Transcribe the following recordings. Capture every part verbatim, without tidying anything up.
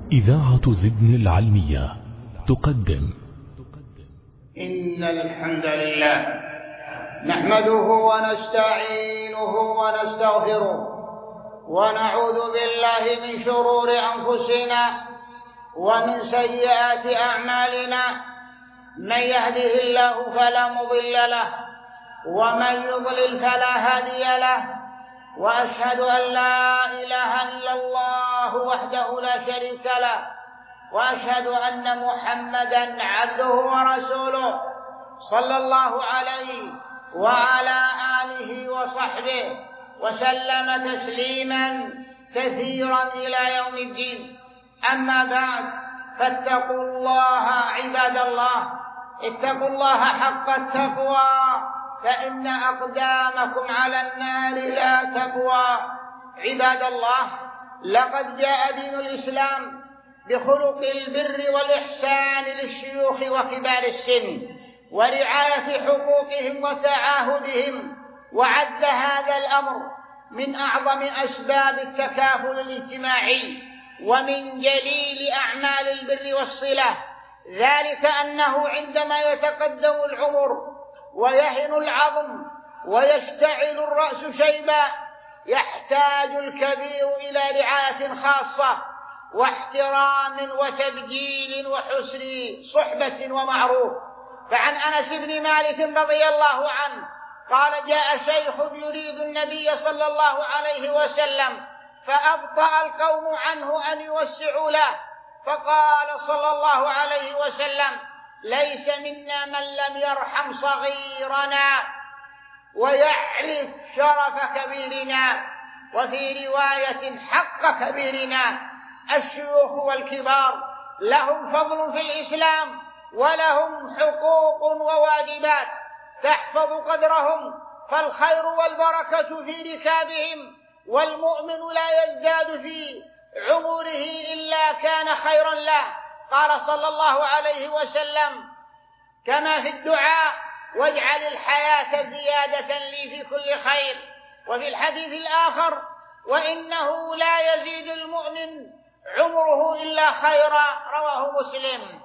إذاعة زبن العلمية تقدم. إن الحمد لله نحمده ونستعينه ونستغفره ونعوذ بالله من شرور أنفسنا ومن سيئات أعمالنا. من يهده الله فلا مضل له ومن يضلل فلا هادي له، وأشهد أن لا إله إلا الله وحده لا شريك له، وأشهد أن محمدًا عبده ورسوله صلى الله عليه وعلى آله وصحبه وسلم تسليمًا كثيرًا إلى يوم الدين. أما بعد، فاتقوا الله عباد الله، اتقوا الله حق التقوى، فإن أقدامكم على النار لا تقوى. عباد الله، لقد جاء دين الإسلام بخلق البر والإحسان للشيوخ وكبار السن ورعاية حقوقهم وتعاهدهم، وعد هذا الأمر من أعظم أسباب التكافل الاجتماعي ومن جليل أعمال البر والصلة، ذلك أنه عندما يتقدم العمر ويهن العظم ويشتعل الرأس شيبا، يحتاج الكبير إلى رعاية خاصة واحترام وتبجيل وحسن صحبة ومعروف. فعن أنس بن مالك رضي الله عنه قال: جاء شيخ يريد النبي صلى الله عليه وسلم فأبطأ القوم عنه أن يوسعوا له، فقال صلى الله عليه وسلم: ليس منا من لم يرحم صغيرنا ويعرف شرف كبيرنا. وفي رواية: حق كبيرنا. الشيوخ والكبار لهم فضل في الإسلام ولهم حقوق وواجبات تحفظ قدرهم، فالخير والبركة في ركابهم، والمؤمن لا يزداد في عمره إلا كان خيرا له. قال صلى الله عليه وسلم كما في الدعاء: واجعل الحياة زيادة لي في كل خير. وفي الحديث الآخر: وإنه لا يزيد المؤمن عمره إلا خيرا. رواه مسلم.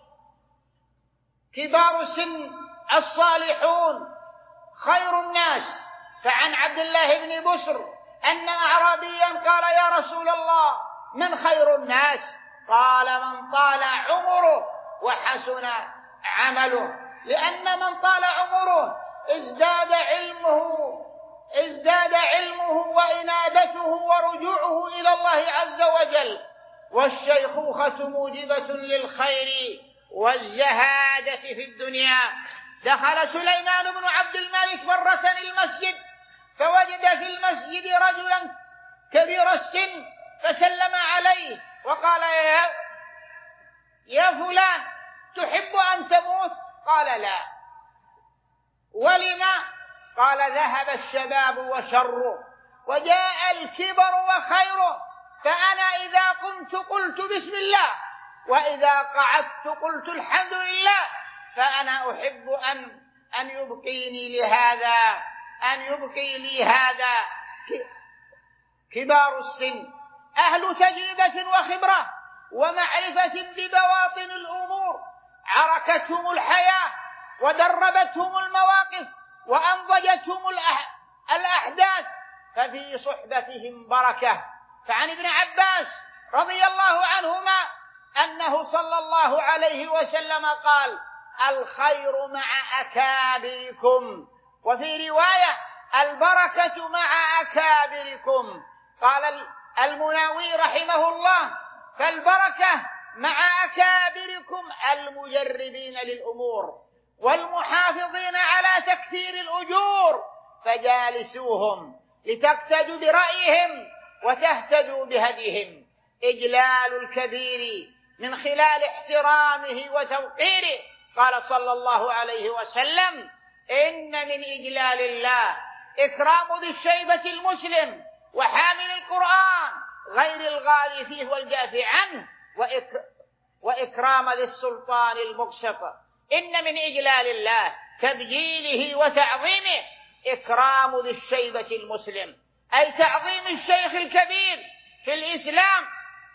كبار السن الصالحون خير الناس. فعن عبد الله بن بسر أن أعرابيا قال: يا رسول الله، من خير الناس؟ قال: من طال عمره وحسن عمله. لأن من طال عمره ازداد علمه ازداد علمه وإنابته ورجوعه إلى الله عز وجل. والشيخوخة موجبة للخير والزهادة في الدنيا. دخل سليمان بن عبد الملك مرة المسجد، فوجد في المسجد رجلا كبير السن، فسلم عليه وقال: يا, يا فلان، تحب أن تموت؟ قال: لا. ولما؟ قال: ذهب الشباب وشره وجاء الكبر وخيره، فأنا إذا قمت قلت بسم الله، وإذا قعدت قلت الحمد لله، فأنا أحب أن أن يبقيني لهذا أن يبقي لي هذا كبار السن، أهل تجربة وخبرة ومعرفة ببواطن الأمور، عركتهم الحياة ودربتهم المواقف وأنضجتهم الأحداث، ففي صحبتهم بركة. فعن ابن عباس رضي الله عنهما أنه صلى الله عليه وسلم قال: الخير مع أكابركم. وفي رواية: البركة مع أكابركم. قال المناوي رحمه الله: فالبركة مع أكابركم المجربين للأمور والمحافظين على تكثير الأجور، فجالسوهم لتقتدوا برأيهم وتهتدوا بهديهم. إجلال الكبير من خلال احترامه وتوقيره. قال صلى الله عليه وسلم: إن من إجلال الله إكرام ذي الشيبة المسلم وحامل القرآن غير الغالي فيه والجافي عنه، وإك... وإكرام ذي السلطان المقسط. إن من إجلال الله تبجيله وتعظيمه إكرام ذي الشيبة المسلم، أي تعظيم الشيخ الكبير في الإسلام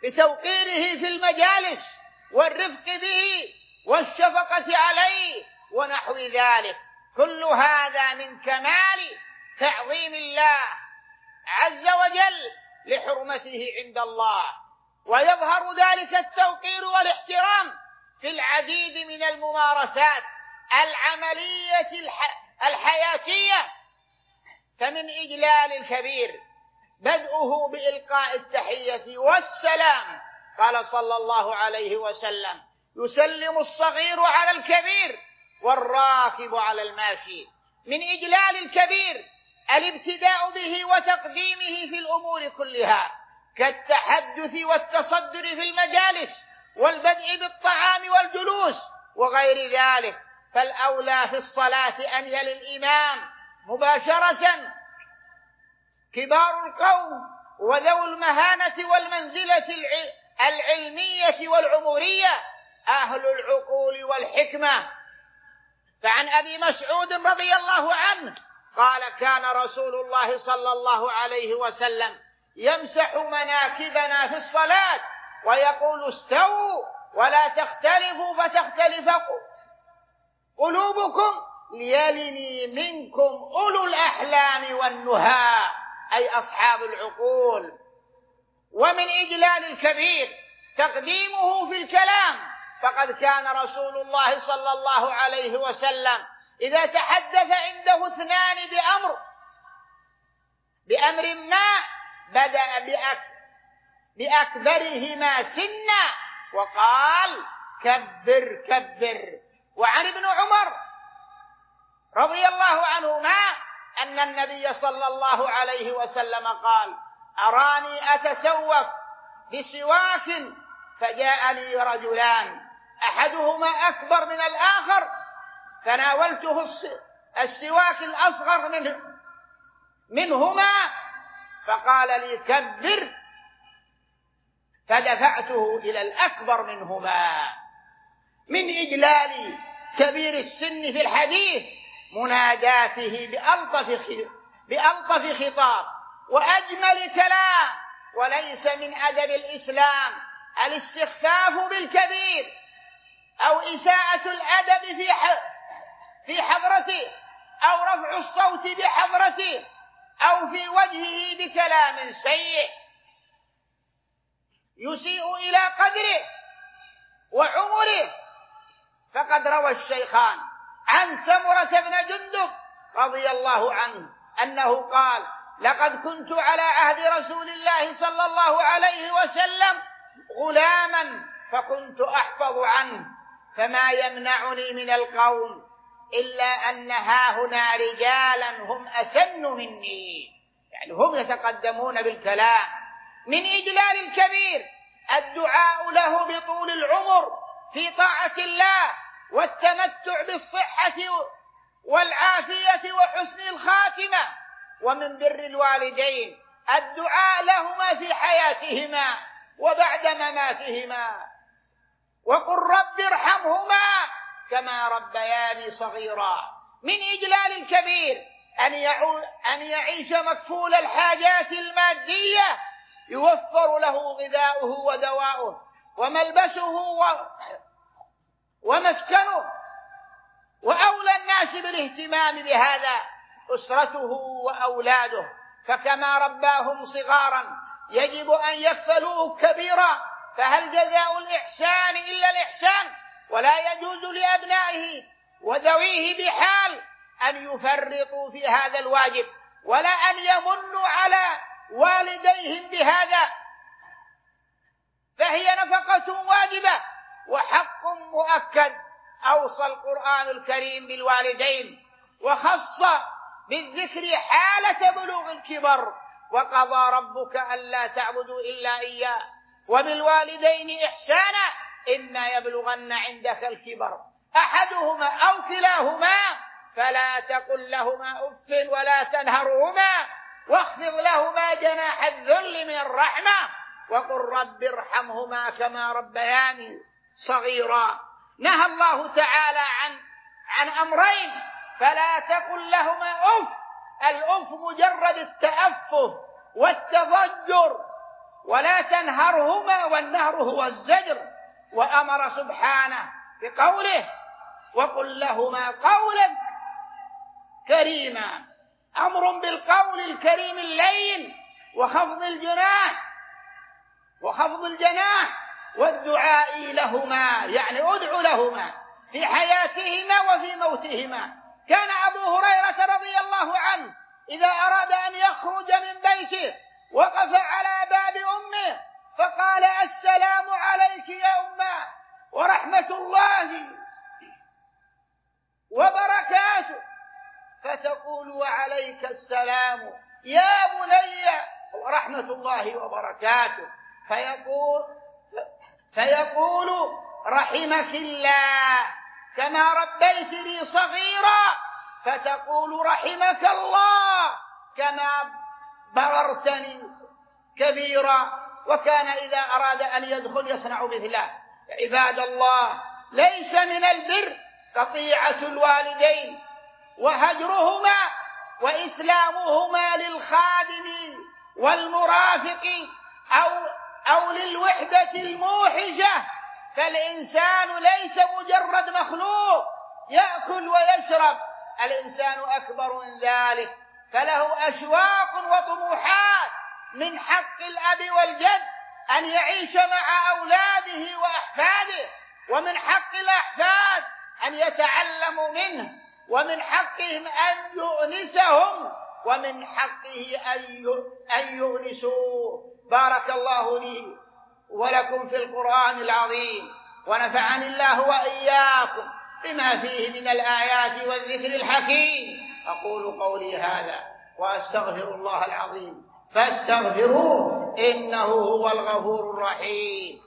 بتوقيره في المجالس والرفق به والشفقة عليه ونحو ذلك. كل هذا من كمال تعظيم الله عز وجل لحرمته عند الله. ويظهر ذلك التوقير والاحترام في العديد من الممارسات العملية الحياتية. فمن إجلال الكبير بدءه بإلقاء التحية والسلام. قال صلى الله عليه وسلم: يسلم الصغير على الكبير والراكب على الماشي. من إجلال الكبير الابتداء به وتقديمه في الأمور كلها، كالتحدث والتصدر في المجالس والبدء بالطعام والجلوس وغير ذلك. فالأولى في الصلاة أن يلي الإمام مباشرة كبار القوم وذو المهانة والمنزلة العلمية والعمرية أهل العقول والحكمة. فعن أبي مسعود رضي الله عنه قال: كان رسول الله صلى الله عليه وسلم يمسح مناكبنا في الصلاة ويقول: استووا ولا تختلفوا فتختلف قلوبكم ليلني منكم أولو الأحلام والنهى، أي أصحاب العقول. ومن إجلال الكبير تقديمه في الكلام، فقد كان رسول الله صلى الله عليه وسلم إذا تحدث عنده اثنان بأمر بأمر ما بدأ بأك بأكبرهما سنا وقال: كبر كبر. وعن ابن عمر رضي الله عنهما أن النبي صلى الله عليه وسلم قال: أراني أتسوق بسواك فجاءني رجلان أحدهما أكبر من الآخر فناولته السواك الأصغر منه منهما فقال لي: كبر، فدفعته إلى الأكبر منهما. من إجلال كبير السن في الحديث مناداته بألطف بألطف خطاب وأجمل كلام. وليس من أدب الإسلام الاستخفاف بالكبير أو إساءة الأدب في في حضرته أو رفع الصوت بحضرته أو في وجهه بكلام سيء يسيء إلى قدره وعمره. فقد روى الشيخان عن سمرة بن جندب رضي الله عنه أنه قال: لقد كنت على عهد رسول الله صلى الله عليه وسلم غلاما فكنت أحفظ عنه، فما يمنعني من القوم إلا أن هاهنا رجالا هم أسن مني، يعني هم يتقدمون بالكلام. من إجلال الكبير الدعاء له بطول العمر في طاعة الله والتمتع بالصحة والعافية وحسن الخاتمة. ومن بر الوالدين الدعاء لهما في حياتهما وبعد مماتهما، وقل رب ارحمهما كما ربياني صغيرا. من إجلال الكبير أن يعيش مكفول الحاجات المادية يوفر له غذاؤه ودواؤه وملبسه ومسكنه، وأولى الناس بالاهتمام بهذا أسرته وأولاده، فكما رباهم صغارا يجب أن يكفلوه كبيرا. فهل جزاء الإحسان إلا الإحسان؟ ولا يجوز لأبنائه وذويه بحال أن يفرطوا في هذا الواجب ولا أن يمنوا على والديهم بهذا، فهي نفقة واجبة وحق مؤكد. أوصى القرآن الكريم بالوالدين وخص بالذكر حالة بلوغ الكبر: وقضى ربك ألا تعبدوا إلا إياه وبالوالدين إحسانا إما يبلغن عندك الكبر أحدهما أو كلاهما فلا تقل لهما أف ولا تنهرهما واخفض لهما جناح الذل من الرحمة وقل رب ارحمهما كما ربياني صغيرا. نهى الله تعالى عن عن أمرين: فلا تقل لهما أف، الأف مجرد التأفه والتضجر ولا تنهرهما، والنهر هو الزجر. وأمر سبحانه بقوله وقل لهما قولا كريما، أمر بالقول الكريم اللين وخفض الجناح وخفض الجناح والدعاء لهما، يعني ادعو لهما في حياتهما وفي موتهما. كان أبو هريرة رضي الله عنه إذا أراد أن يخرج من بيته وقف على باب أمه فقال السلام عليك يا أمه ورحمة الله وبركاته، فتقول وعليك السلام يا بني ورحمة الله وبركاته، فيقول فيقول رحمك الله كما ربيتني صغيرا، فتقول رحمك الله كما بررتني كبيرا. وكان إذا أراد أن يدخل يصنع مثله. عباد الله، ليس من البر قطيعة الوالدين وهجرهما وإسلامهما للخادم والمرافق أو أو للوحدة الموحشة، فالإنسان ليس مجرد مخلوق يأكل ويشرب، الإنسان أكبر من ذلك، فله أشواق وطموحات. من حق الأب والجد أن يعيش مع أولاده وأحفاده، ومن حق الأحفاد أن يتعلموا منه، ومن حقهم أن يؤنسهم، ومن حقه أن يؤنسوه. بارك الله لي ولكم في القرآن العظيم، ونفعني الله وإياكم بما فيه من الآيات والذكر الحكيم. أقول قولي هذا وأستغفر الله العظيم فاستغفروه إنه هو الغفور الرحيم.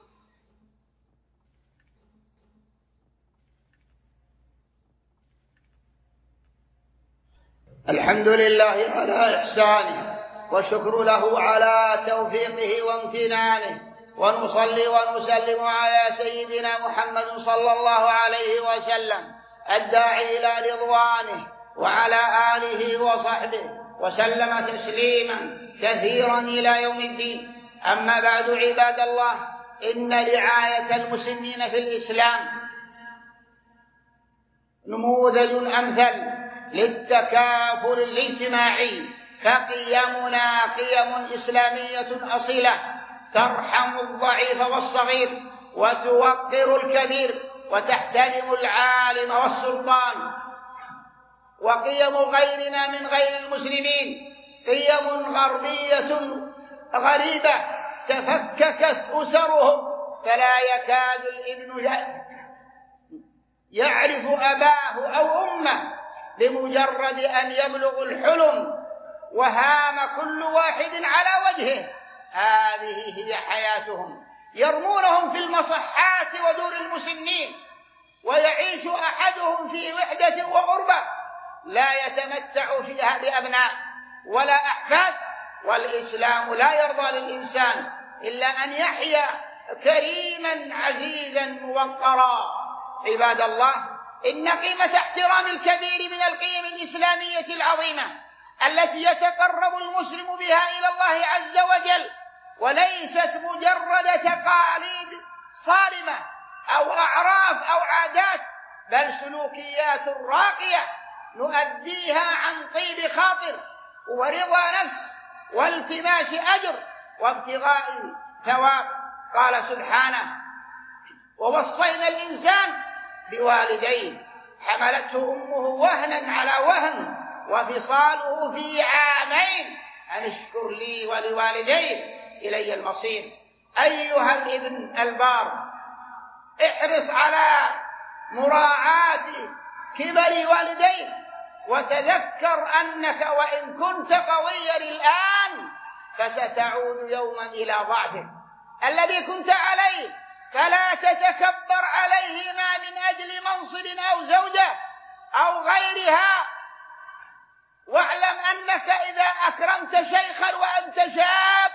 الحمد لله على إحسانه، وشكر له على توفيقه وامتنانه، ونصلي ونسلم على سيدنا محمد صلى الله عليه وسلم الداعي إلى رضوانه، وعلى آله وصحبه وسلم تسليما كثيرا إلى يوم الدين. أما بعد عباد الله، إن رعاية المسنين في الإسلام نموذج أمثل للتكافل الاجتماعي، فقيمنا قيم إسلامية أصيلة ترحم الضعيف والصغير وتوقر الكبير وتحترم العالم والسلطان. وقيم غيرنا من غير المسلمين قيم غربية غريبة تفككت أسرهم، فلا يكاد الابن يعرف أباه أو أمه بمجرد أن يبلغ الحلم، وهام كل واحد على وجهه. هذه هي حياتهم، يرمونهم في المصحات ودور المسنين، ويعيش أحدهم في وحدة وغربة لا يتمتع فيها بأبناء ولا أحفاد. والإسلام لا يرضى للإنسان إلا أن يحيا كريما عزيزا موقرا. عباد الله، إن قيمة احترام الكبير من القيم الإسلامية العظيمة التي يتقرب المسلم بها إلى الله عز وجل، وليست مجرد تقاليد صارمة أو أعراف أو عادات، بل سلوكيات راقية نؤديها عن طيب خاطر ورضا نفس والتماس أجر وابتغاء ثواب. قال سبحانه: ووصينا الإنسان بوالديه حملته أمه وهنا على وهن وفصاله في عامين أن اشكر لي ولوالديك إلي المصير. أيها الابن البار، احرص على مراعاة كبر والديك، وتذكر أنك وإن كنت قويا الآن فستعود يوما إلى ضعفك الذي كنت عليه، فلا تتكبر عليهما من أجل منصب أو زوجة أو غيرها. واعلم أنك إذا أكرمت شيخا وأنت شاب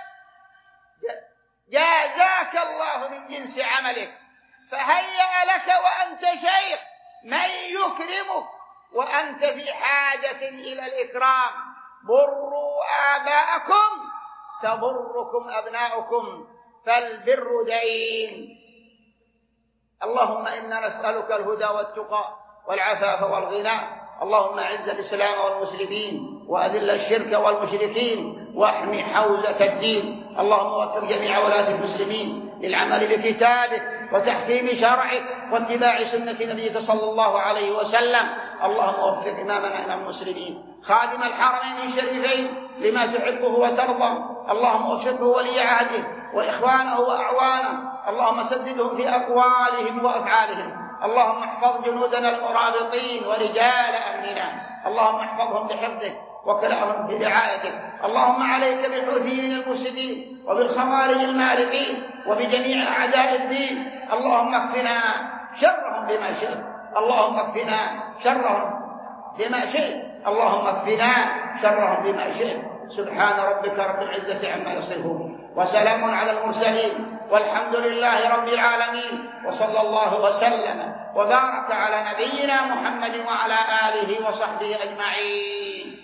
جازاك الله من جنس عملك، فهيأ لك وأنت شيخ من يكرمك وأنت في حاجة إلى الإكرام. بروا آباءكم تضركم أبناؤكم فالبر دين. اللهم إنا نسألك الهدى والتقى والعفاف والغنى. اللهم أعز الإسلام والمسلمين وأذل الشرك والمشركين واحمي حوزة الدين. اللهم وفق جميع ولاة المسلمين للعمل بكتابك وتحكيم شرعك واتباع سنة نبيك صلى الله عليه وسلم. اللهم وفق إمامنا إمام المسلمين خادم الحرمين الشريفين لما تحبه وترضى. اللهم وفقه ولي عهده وإخوانه وأعوانه. اللهم سددهم في أقوالهم وأفعالهم. اللهم احفظ جنودنا المرابطين ورجال أمننا. اللهم احفظهم بحفظك وكلهم برعايتك. اللهم عليك بالحوثيين المفسدين وبالخوارج المارقين وبجميع أعداء الدين. اللهم اكفنا شرهم بما شئت. اللهم اكفنا شرهم بما شئت. اللهم اكفنا شرهم بما شئت. سبحان ربك رب العزة عما يصفون وسلام على المرسلين والحمد لله رب العالمين. وصلى الله وسلم وبارك على نبينا محمد وعلى آله وصحبه أجمعين.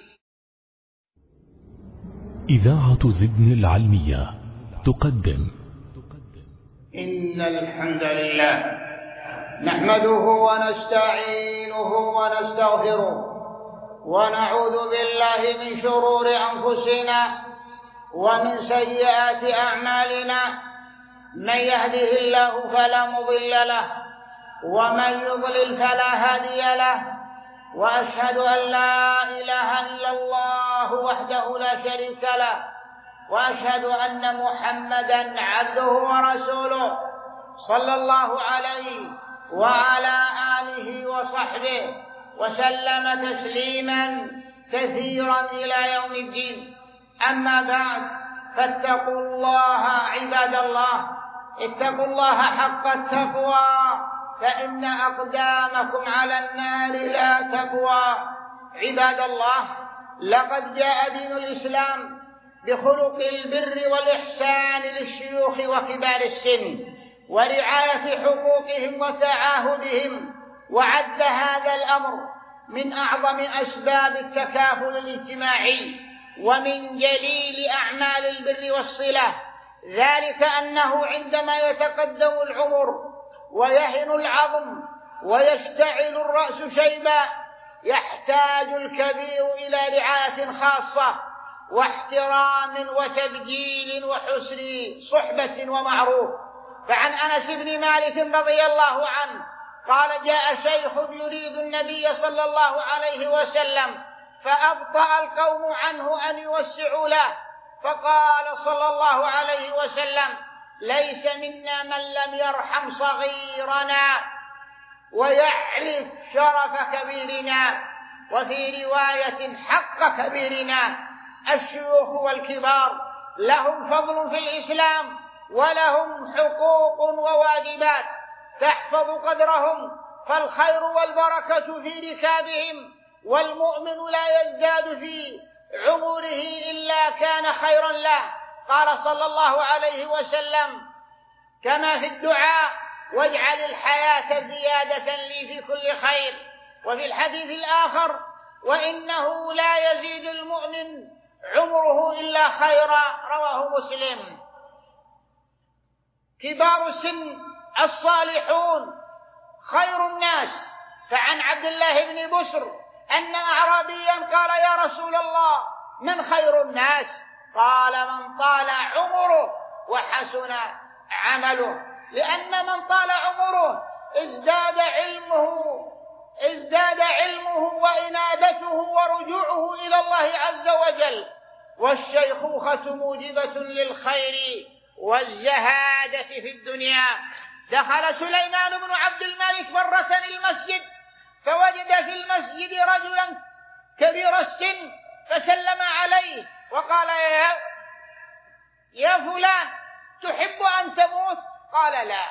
إذاعة زبن العلمية تقدم إن الحمد لله نحمده ونستعينه ونستغفره ونعوذ بالله من شرور أنفسنا ومن سيئات أعمالنا. من يهده الله فلا مضل له ومن يضلل فلا هادي له. وأشهد أن لا إله إلا الله وحده لا شريك له وأشهد أن محمدًا عبده ورسوله صلى الله عليه وعلى آله وصحبه وسلم تسليما كثيرا إلى يوم الدين. أما بعد، فاتقوا الله عباد الله، اتقوا الله حق التقوى فإن أقدامكم على النار لا تقوى. عباد الله، لقد جاء دين الإسلام بخلق البر والإحسان للشيوخ وكبار السن ورعاية حقوقهم وتعاهدهم، وعد هذا الأمر من أعظم أسباب التكافل الاجتماعي ومن جليل أعمال البر والصلة، ذلك أنه عندما يتقدم العمر ويهن العظم ويشتعل الرأس شيبا يحتاج الكبير إلى رعاية خاصة واحترام وتبجيل وحسن صحبة ومعروف. فعن أنس بن مالك رضي الله عنه قال: جاء شيخ يريد النبي صلى الله عليه وسلم فأبطأ القوم عنه أن يوسعوا له، فقال صلى الله عليه وسلم: ليس منا من لم يرحم صغيرنا ويعرف شرف كبيرنا. وفي رواية: حق كبيرنا. الشيوخ والكبار لهم فضل في الإسلام ولهم حقوق وواجبات تحفظ قدرهم، فالخير والبركة في ركابهم، والمؤمن لا يزداد في عمره إلا كان خيرا له. قال صلى الله عليه وسلم كما في الدعاء: واجعل الحياة زيادة لي في كل خير. وفي الحديث الآخر: وإنه لا يزيد المؤمن عمره إلا خيرا. رواه مسلم. كبار السن الصالحون خير الناس. فعن عبد الله بن بسر أن أعرابيا قال: يا رسول الله، من خير الناس؟ قال: من طال عمره وحسن عمله. لأن من طال عمره ازداد علمه ازداد علمه وإنابته ورجوعه إلى الله عز وجل. والشيخوخة موجبة للخير والزهادة في الدنيا. دخل سليمان بن عبد الملك مرة المسجد فوجد في المسجد رجلا كبير السن فسلم عليه وقال: يا, يا فلان، تحب أن تموت؟ قال: لا.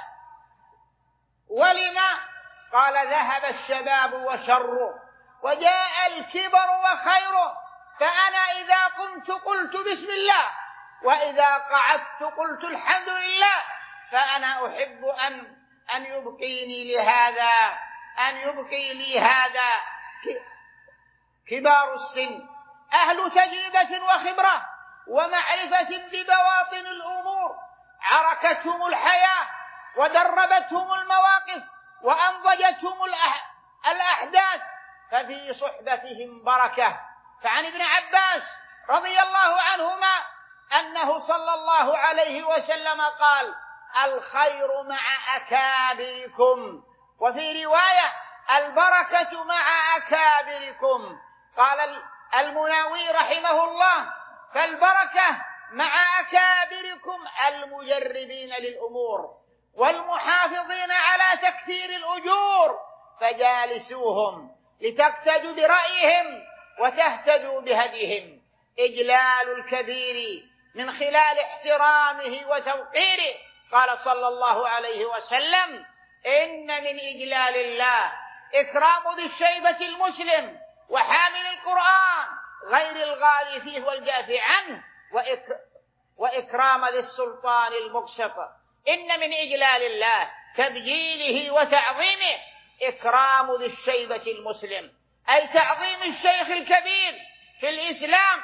ولما؟ قال: ذهب الشباب وشره وجاء الكبر وخيره، فأنا إذا قمت قلت بسم الله، وإذا قعدت قلت الحمد لله، فأنا أحب أن أن يبقيني لهذا أن يبقي لي هذا كبار السن أهل تجربة وخبرة ومعرفة ببواطن الأمور عركتهم الحياة ودربتهم المواقف وأنضجتهم الأحداث، ففي صحبتهم بركة. فعن ابن عباس رضي الله عنهما أنه صلى الله عليه وسلم قال: الخير مع أكابركم، وفي رواية: البركة مع أكابركم. قال المناوي رحمه الله: فالبركة مع أكابركم المجربين للأمور والمحافظين على تكثير الأجور، فجالسوهم لتقتدوا برأيهم وتهتدوا بهديهم. إجلال الكبير من خلال احترامه وتوقيره. قال صلى الله عليه وسلم: إن من إجلال الله إكرام ذي الشيبة المسلم وحامل القرآن غير الغالي فيه والجافي عنه، وإك... وإكرام ذي السلطان المقسط. إن من إجلال الله تبجيله وتعظيمه إكرام ذي الشيبة المسلم، أي تعظيم الشيخ الكبير في الإسلام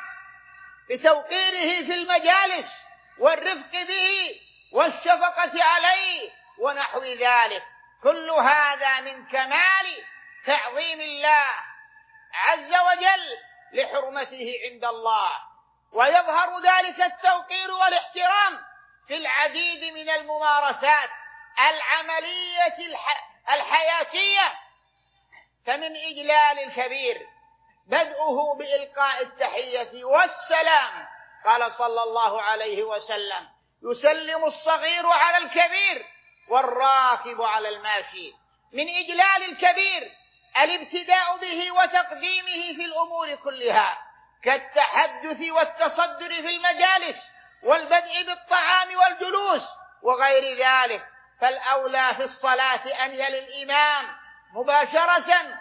بتوقيره في المجالس والرفق به والشفقة عليه ونحو ذلك. كل هذا من كمال تعظيم الله عز وجل لحرمته عند الله. ويظهر ذلك التوقير والاحترام في العديد من الممارسات العملية الحياتية. فمن إجلال الكبير بدءه بإلقاء التحية والسلام. قال صلى الله عليه وسلم: يسلم الصغير على الكبير والراكب على الماشي. من إجلال الكبير الابتداء به وتقديمه في الأمور كلها، كالتحدث والتصدر في المجالس والبدء بالطعام والجلوس وغير ذلك. فالأولى في الصلاة أن يلي الإمام مباشرة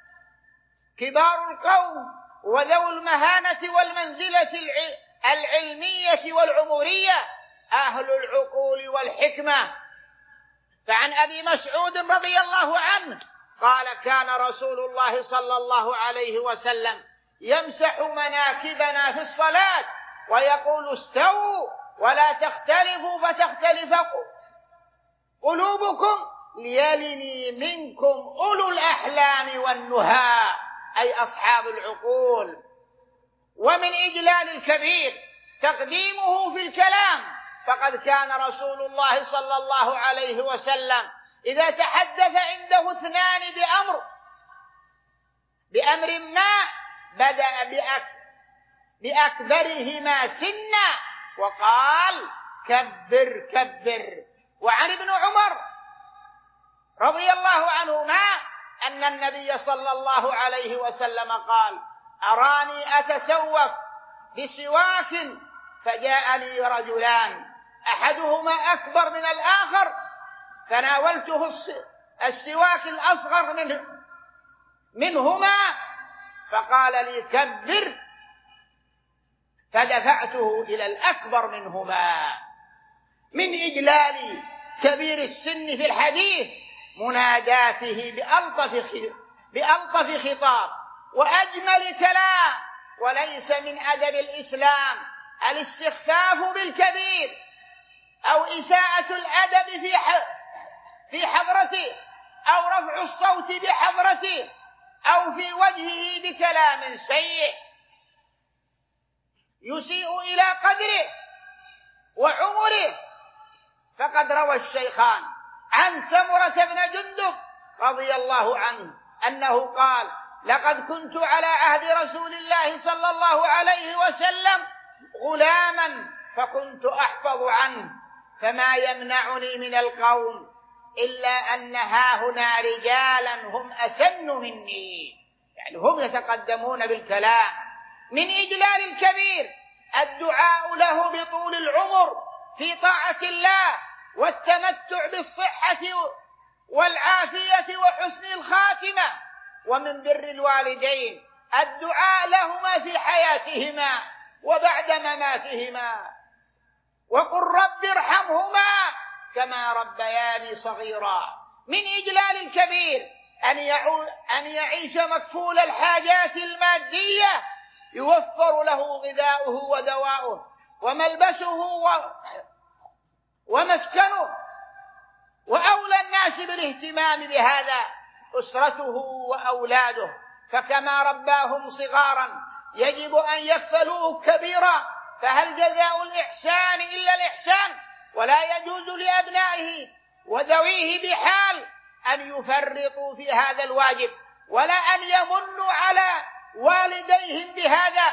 كبار القوم وذو المهانة والمنزلة العلمية والعمرية أهل العقول والحكمة. فعن أبي مسعود رضي الله عنه قال: كان رسول الله صلى الله عليه وسلم يمسح مناكبنا في الصلاة ويقول: استووا ولا تختلفوا فتختلف قلوبكم ليلني منكم أولو الأحلام والنهى، أي أصحاب العقول. ومن إجلال الكبير تقديمه في الكلام، فقد كان رسول الله صلى الله عليه وسلم إذا تحدث عنده اثنان بأمر بأمر ما بدأ بأك بأكبرهما سنا وقال: كبر كبر. وعن ابن عمر رضي الله عنهما أن النبي صلى الله عليه وسلم قال: أراني أتسوق بسواك فجاءني رجلان أحدهما أكبر من الآخر، فناولته السواك الأصغر منه منهما فقال لي: كبر، فدفعته إلى الأكبر منهما. من إجلال كبير السن في الحديث مناداته بألطف بألطف خطاب وأجمل كلام. وليس من أدب الإسلام الاستخفاف بالكبير أو إساءة الأدب في في حضرته أو رفع الصوت بحضرته أو في وجهه بكلام سيء يسيء إلى قدره وعمره. فقد روى الشيخان عن سمرة بن جندب رضي الله عنه أنه قال: لقد كنت على عهد رسول الله صلى الله عليه وسلم غلاما فكنت أحفظ عنه، فما يمنعني من القوم إلا أن هاهنا رجالا هم أسن مني، يعني هم يتقدمون بالكلام. من إجلال الكبير الدعاء له بطول العمر في طاعة الله والتمتع بالصحة والعافية وحسن الخاتمة. ومن بر الوالدين الدعاء لهما في حياتهما وبعد مماتهما، وقل رب ارحمهما كما ربياني صغيرا. من إجلال الكبير أن يعيش مكفول الحاجات المادية يوفر له غذاؤه ودواؤه وملبسه ومسكنه، وأولى الناس بالاهتمام بهذا أسرته وأولاده، فكما رباهم صغارا يجب أن يكفلوه كبيرا، فهل جزاء الإحسان إلا الإحسان؟ ولا يجوز لأبنائه وذويه بحال أن يفرطوا في هذا الواجب، ولا أن يمنوا على والديهم بهذا،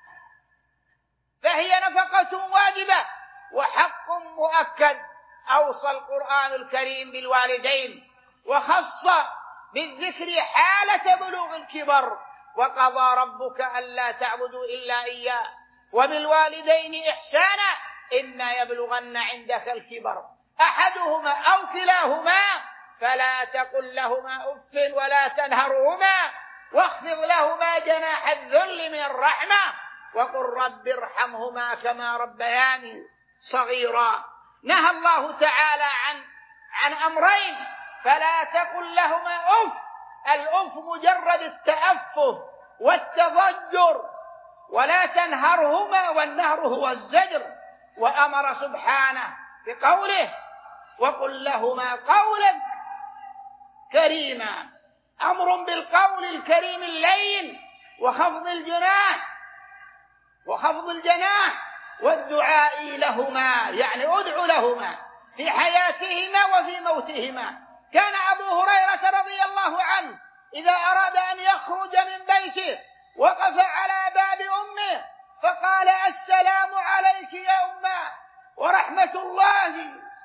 فهي نفقة واجبة وحق مؤكد. أوصى القرآن الكريم بالوالدين وخص بالذكر حالة بلوغ الكبر، وقضى ربك ألا تعبدوا إلا إياه وبالوالدين إحسانا إما يبلغن عندك الكبر أحدهما أو كلاهما فلا تقل لهما أف ولا تنهرهما واخفض لهما جناح الذل من الرحمة وقل رب ارحمهما كما ربياني صغيرا. نهى الله تعالى عن عن أمرين، فلا تقل لهما أف، الأف مجرد التأفه والتضجر، ولا تنهرهما، والنهر هو الزجر. وأمر سبحانه بقوله وقل لهما قولا كريما، أمر بالقول الكريم اللين وخفض الجناح وخفض الجناح والدعاء لهما، يعني ادعو لهما في حياتهما وفي موتهما. كان أبو هريرة رضي الله عنه إذا أراد أن يخرج من بيته وقف على باب أمه فقال السلام عليك يا أمه ورحمة الله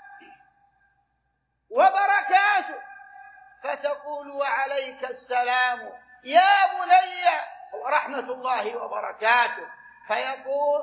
وبركاته، فتقول وعليك السلام يا بني ورحمة الله وبركاته، فيقول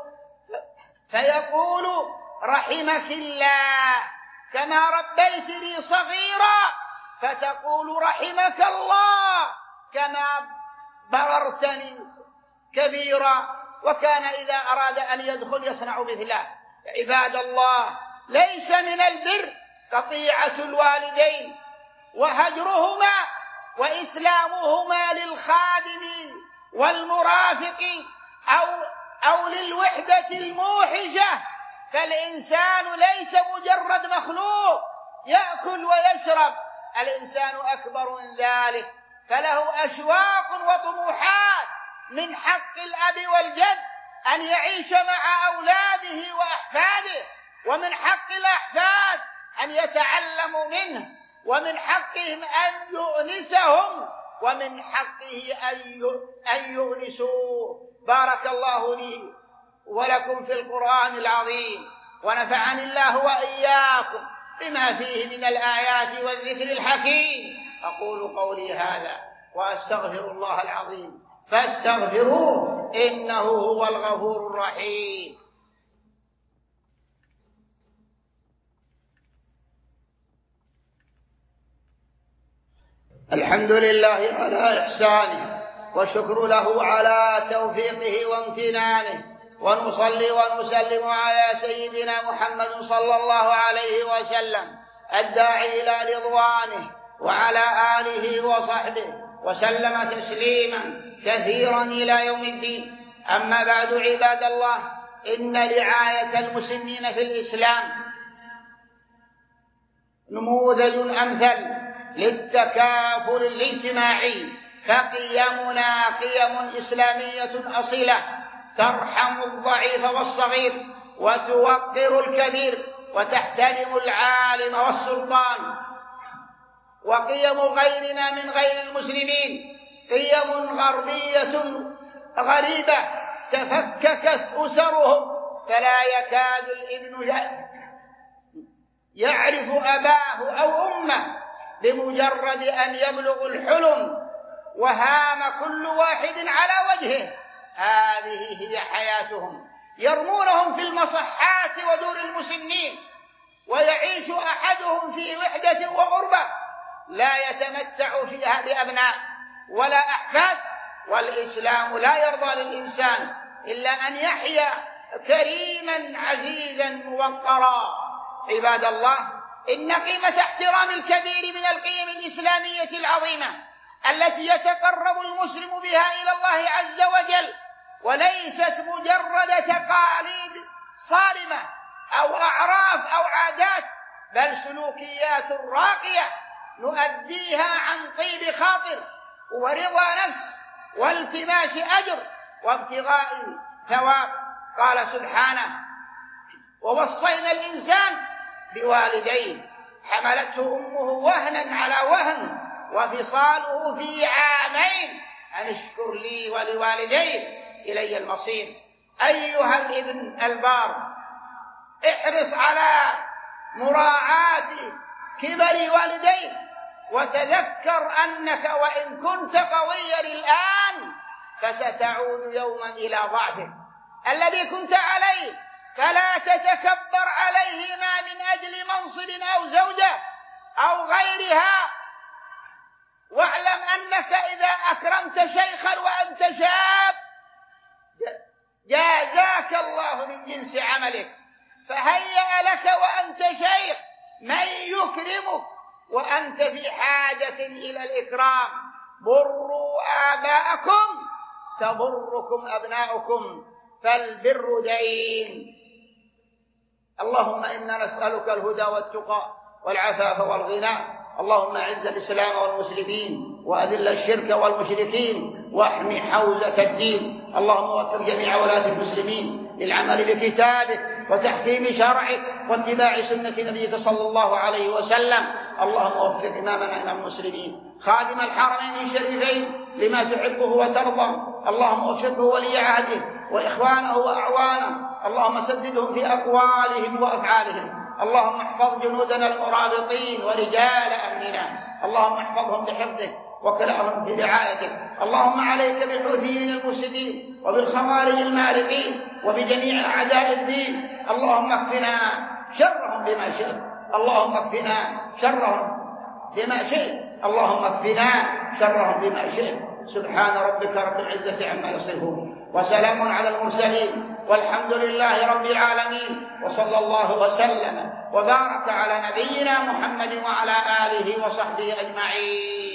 فيقول رحمك الله كما ربيتني صغيرا، فتقول رحمك الله كما بررتني كبيرا. وكان إذا أراد أن يدخل يصنع مثله. عباد الله، ليس من البر قطيعة الوالدين وهجرهما وإسلامهما للخادم والمرافق أو أو للوحدة الموحشة، فالإنسان ليس مجرد مخلوق يأكل ويشرب، الإنسان أكبر من ذلك، فله أشواق وطموحات. من حق الأب والجد أن يعيش مع أولاده وأحفاده، ومن حق الأحفاد أن يتعلموا منه، ومن حقهم أن يؤنسهم، ومن حقه أن يؤنسوه. بارك الله لي ولكم في القرآن العظيم، ونفعني الله وإياكم بما فيه من الآيات والذكر الحكيم. أقول قولي هذا وأستغفر الله العظيم فاستغفروه إنه هو الغفور الرحيم. الحمد لله على إحسانه، وشكر له على توفيقه وامتنانه، ونصلي ونسلم على سيدنا محمد صلى الله عليه وسلم الداعي إلى رضوانه، وعلى آله وصحبه وسلم تسليما كثيرا إلى يوم الدين. أما بعد، عباد الله، إن رعاية المسنين في الإسلام نموذج أمثل للتكافل الاجتماعي، فقيمنا قيم إسلامية أصيلة ترحم الضعيف والصغير وتوقر الكبير وتحترم العالم والسلطان. وقيم غيرنا من غير المسلمين قيم غربية غريبة تفككت أسرهم، فلا يكاد الابن يعرف أباه أو أمه بمجرد أن يبلغ الحلم، وهام كل واحد على وجهه. هذه هي حياتهم، يرمونهم في المصحات ودور المسنين، ويعيش أحدهم في وحدة وغربة لا يتمتع فيها بأبناء ولا أحفاد. والإسلام لا يرضى للإنسان إلا أن يحيا كريما عزيزا موقرا. عباد الله، إن قيمة احترام الكبير من القيم الإسلامية العظيمة التي يتقرب المسلم بها إلى الله عز وجل، وليست مجرد تقاليد صارمة أو أعراف أو عادات، بل سلوكيات راقية نؤديها عن طيب خاطر ورضا نفس والتماس أجر وابتغاء ثواب. قال سبحانه: ووصينا الإنسان بوالديه حملته أمه وهنا على وهن وفصاله في عامين أن اشكر لي ولوالديك إلي المصير. أيها الابن البار، احرص على مراعاة كبر والديك، وتذكر أنك وإن كنت قويا الآن فستعود يوما إلى ضعفك الذي كنت عليه، فلا تتكبر عليهما من أجل منصب أو زوجة أو غيرها، واعلم أنك إذا أكرمت شيخا وأنت شاب جازاك الله من جنس عملك، فهيأ لك وأنت شيخ من يكرمك وأنت في حاجة إلى الإكرام. بروا آباءكم تبركم أبناؤكم، فالبر دين. اللهم إنا نسألك الهدى والتقى والعفاف والغنى. اللهم أعز الإسلام والمسلمين وأذل الشرك والمشركين واحمي حوزة الدين. اللهم وفق جميع ولاة المسلمين للعمل بكتابك وتحكيم شرعك واتباع سنة نبيك صلى الله عليه وسلم. اللهم وفق إمامنا إمام المسلمين خادم الحرمين الشريفين لما تحبه وترضى. اللهم وفقه ولي عهده وإخوانه وأعوانه. اللهم سددهم في أقوالهم وأفعالهم. اللهم احفظ جنودنا المرابطين ورجال أمننا. اللهم احفظهم بحفظك وكلهم برعايتك. اللهم عليك بالحوثيين المفسدين وبالخوارج المارقين وبجميع أعداء الدين. اللهم اكفنا شرهم بما شئت. اللهم اكفنا شرهم بما شئت. اللهم اكفنا شرهم بما شئت. سبحان ربك رب العزة عما يصفون وسلام على المرسلين والحمد لله رب العالمين، وصلى الله وسلم وبارك على نبينا محمد وعلى آله وصحبه أجمعين.